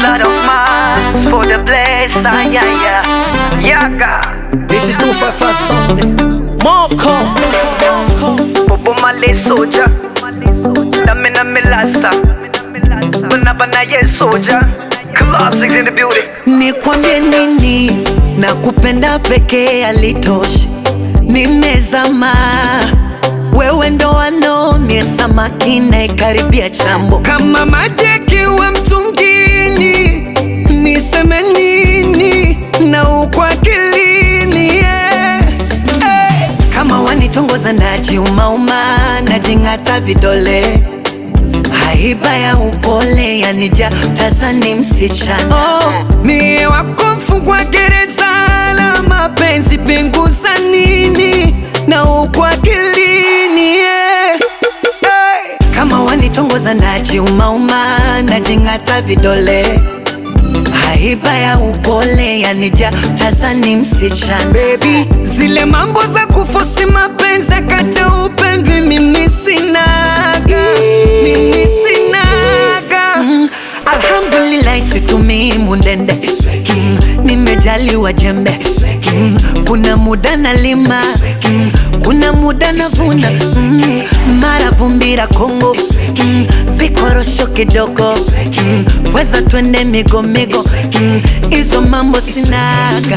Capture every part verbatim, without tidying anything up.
blood of mine for the bless, ah, yeah, yeah, yeah, God. This is two five five Sunday. Marco, Bobo Malay soldier, Dami na milasta, Banabana ye soldier, classics in the building. nikwambie nini? Na kupenda pekee alitoshi, nimezama wewe ndo wanomie samaki na ikaribia chambo kama maji yakiwa mtungini, niseme nini na uko akilini, yeah. Hey. Kama wanitongoza najiumauma, najing'ata vidole, haiba ya upole yanija tazani msichana. Oh, mie wako mfungwa gereza la mapenzi, pinguza nini na uko akilini, yeah. Hey. Kama wanitongoza najiumauma, najing'ata vidole, haiba ya upole yanija tazani msichana. Baby, zile mambo za kufosi mapenzi kata upendwi mimi sinaga, mimi sinaga. Mm, alhamdulillah situmii mundende, mm, nimejaliwa jembe, mm, kuna muda nalima, mm, kuna muda navuna, mm, mara vumbira Kongo, mm, vikorosho kidogo, mm, weza twende migo migo, mm, izo mambo sinaga.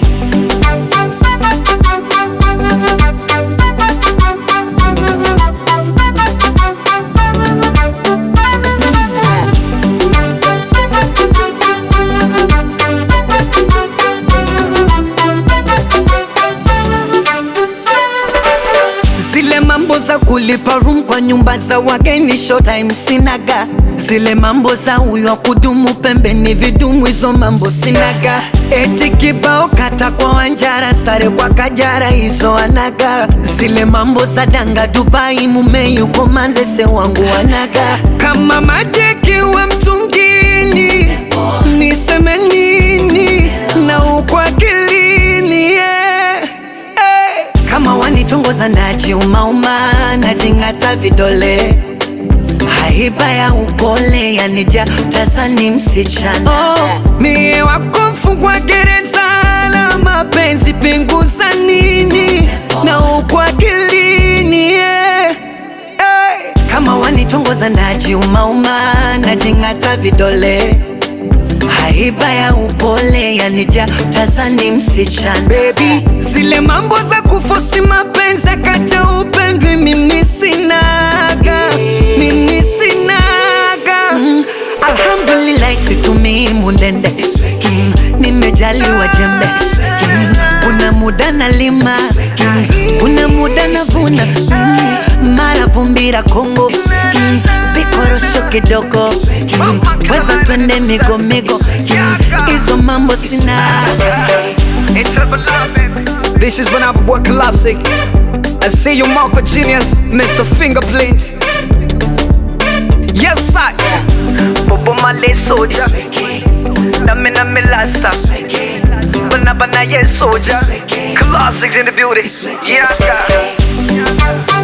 Zile mambo za kulipa room kwa nyumba za wageni showtime sinaga, zile mambo za uyo wa kudumu pembeni vidumu, hizo mambo sinaga. Eti kibao kata kwa Wanjara, sare kwa Kajara, hizo anaga. Zile mambo za danga Dubai, mume yuko Manzese wangu wanaga. Kama maji yakiwa mtungini, niseme nini na uko akilini, yeah. Hey. Kama wanitongoza najiumauma, najing'ata vidole, haiba ya upole yanija tazani msichana. Oh, mie wako mfungwa gereza la mapenzi, pinguza nini na uko akilini, yeah. Hey. Kama wanitongoza najiumauma, najing'ata vidole, haiba ya upole yanija tazani msichana. Baby, zile mambo za kufosi mapenzi kata upendwi mimi sinaga, mimi sinaga. Mm, alhamdulillah situmii mundende, mm, nimejaliwa jembe, mm, kuna muda nalima, mm, kuna muda navuna, mm, mara vumbira Kongo, mm, vikorosho kidogo, mm, weza twende migo migo, mm, izo mambo sinaga. This is when I boy classic. I see you Marco Genius, Mister Fingerprint. Yes I Bobo Malay soldier, Dami na milasta, Banabana ye soldier, classics in the building. Yeah, God.